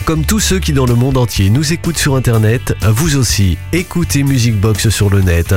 Comme tous ceux qui dans le monde entier nous écoutent sur Internet, vous aussi, écoutez Music Box sur le net.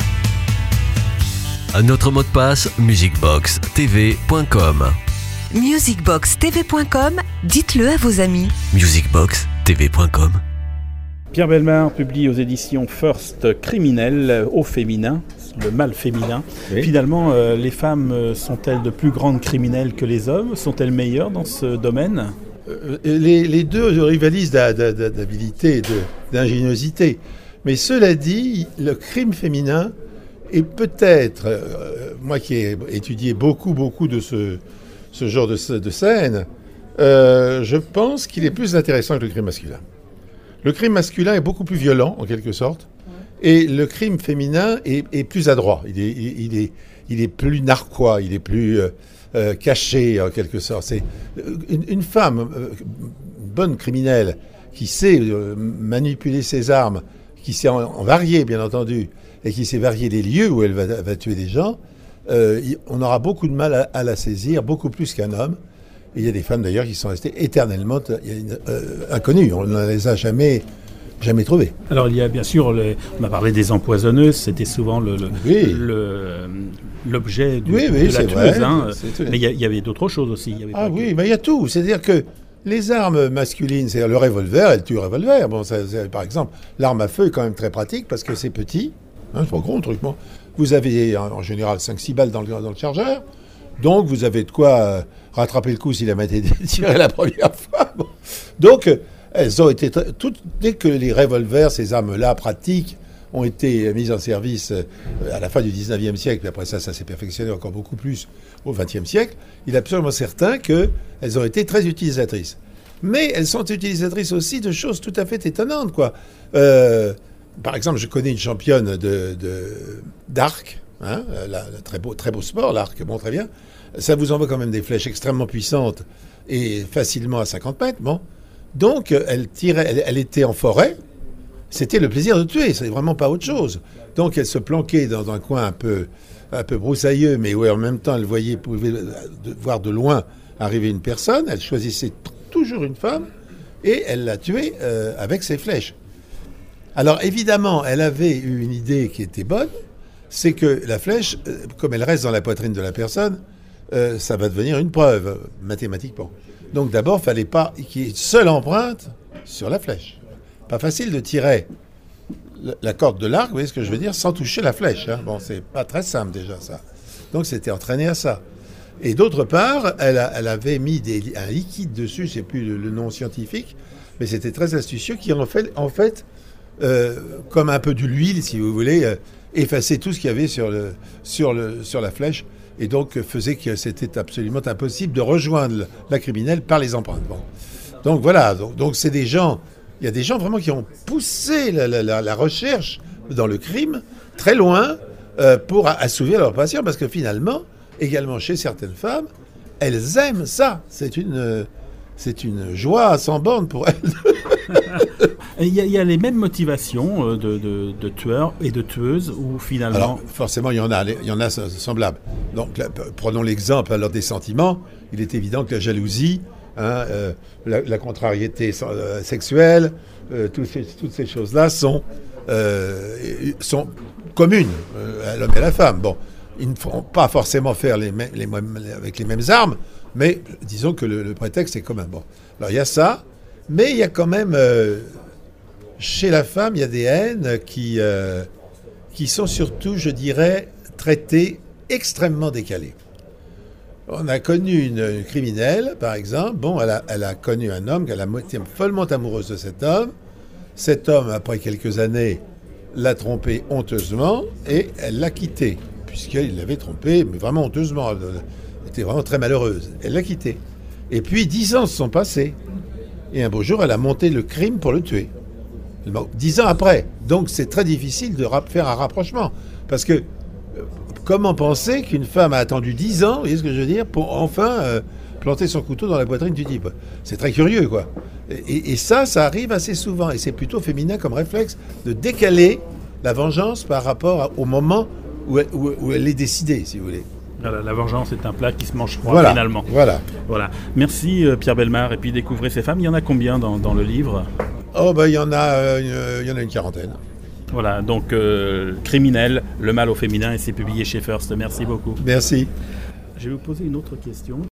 Notre mot de passe, musicboxtv.com. Musicboxtv.com, dites-le à vos amis. Musicboxtv.com. Pierre Bellemare publie aux éditions First Criminel au féminin, le mal féminin. Oui. Finalement, les femmes sont-elles de plus grandes criminelles que les hommes ? Sont-elles meilleures dans ce domaine ? Les deux rivalisent d'habilité et d'ingéniosité. Mais cela dit, le crime féminin est peut-être, moi qui ai étudié beaucoup de ce genre de scène, je pense qu'il est plus intéressant que le crime masculin. Le crime masculin est beaucoup plus violent, en quelque sorte, et le crime féminin est plus adroit. Il est plus narquois, il est plus caché, en quelque sorte. C'est une femme, une bonne criminelle, qui sait manipuler ses armes, qui sait en varier, bien entendu, et qui sait varier les lieux où elle va tuer des gens, on aura beaucoup de mal à la saisir, beaucoup plus qu'un homme. Et il y a des femmes d'ailleurs qui sont restées éternellement inconnues. On ne les a jamais trouvées. Alors il y a bien sûr, on a parlé des empoisonneuses, c'était souvent l'objet de la tueuse. Hein. Mais il y avait d'autres choses aussi. Mais il y a tout. C'est-à-dire que les armes masculines, c'est-à-dire le revolver, elle tue le revolver. Bon, par exemple, l'arme à feu est quand même très pratique parce que c'est petit. Hein, c'est pas gros, le truc. Bon. Vous avez en général 5-6 balles dans le chargeur. Donc, vous avez de quoi rattraper le coup s'il a mal été tiré la première fois. Bon. Donc, elles ont été dès que les revolvers, ces armes-là pratiques, ont été mises en service à la fin du 19e siècle, puis après ça s'est perfectionné encore beaucoup plus au 20e siècle, il est absolument certain qu'elles ont été très utilisatrices. Mais elles sont utilisatrices aussi de choses tout à fait étonnantes, quoi. Par exemple, je connais une championne d'arc, hein, très beau sport, l'arc, bon, très bien. Ça vous envoie quand même des flèches extrêmement puissantes et facilement à 50 mètres, bon. Donc, elle était en forêt. C'était le plaisir de tuer, c'est vraiment pas autre chose. Donc, elle se planquait dans un coin un peu broussailleux, mais où en même temps, elle pouvait voir de loin arriver une personne. Elle choisissait toujours une femme et elle la tuait avec ses flèches. Alors, évidemment, elle avait eu une idée qui était bonne, c'est que la flèche, comme elle reste dans la poitrine de la personne, ça va devenir une preuve, mathématiquement. Donc d'abord, il ne fallait pas qu'il y ait une seule empreinte sur la flèche. Pas facile de tirer la corde de l'arc, vous voyez ce que je veux dire, sans toucher la flèche. Hein. Bon, c'est pas très simple déjà, ça. Donc c'était entraîné à ça. Et d'autre part, elle avait mis un liquide dessus, je ne sais plus le nom scientifique, mais c'était très astucieux, qui en fait comme un peu de l'huile, si vous voulez, effaçait tout ce qu'il y avait sur la flèche, et donc faisait que c'était absolument impossible de rejoindre la criminelle par les empreintes. Bon. Donc voilà, donc c'est des gens, il y a des gens vraiment qui ont poussé la recherche dans le crime très loin pour assouvir leur passion, parce que finalement, également chez certaines femmes, elles aiment ça. C'est une joie sans borne pour elles. Il y a les mêmes motivations de tueurs et de tueuses, ou finalement... Alors, forcément, il y en a semblables. Donc, là, prenons l'exemple alors des sentiments. Il est évident que la jalousie, hein, la contrariété sexuelle, toutes ces choses-là sont communes à l'homme et à la femme. Bon, ils ne feront pas forcément faire avec les mêmes armes, mais disons que le prétexte est commun. Bon, alors il y a ça, mais il y a quand même... chez la femme, il y a des haines qui sont surtout, je dirais, traitées extrêmement décalées. On a connu une criminelle, par exemple. Bon, elle a connu un homme, elle a été follement amoureuse de cet homme. Cet homme, après quelques années, l'a trompée honteusement et elle l'a quitté, puisqu'il l'avait trompée, mais vraiment honteusement. Elle était vraiment très malheureuse. Elle l'a quitté. Et puis, 10 ans se sont passés. Et un beau jour, elle a monté le crime pour le tuer. 10 ans après. Donc c'est très difficile de faire un rapprochement. Parce que comment penser qu'une femme a attendu 10 ans, vous voyez ce que je veux dire, pour enfin planter son couteau dans la poitrine du type. C'est très curieux, quoi. Et ça arrive assez souvent. Et c'est plutôt féminin comme réflexe de décaler la vengeance par rapport au moment où elle est décidée, si vous voulez. Voilà, la vengeance est un plat qui se mange froid finalement. Voilà. Merci Pierre Bellemare. Et puis découvrez ces femmes. Il y en a combien dans le livre? Oh il y en a une quarantaine. Voilà, donc Criminel, le mal au féminin, et c'est publié chez First. Merci beaucoup. Merci. Je vais vous poser une autre question.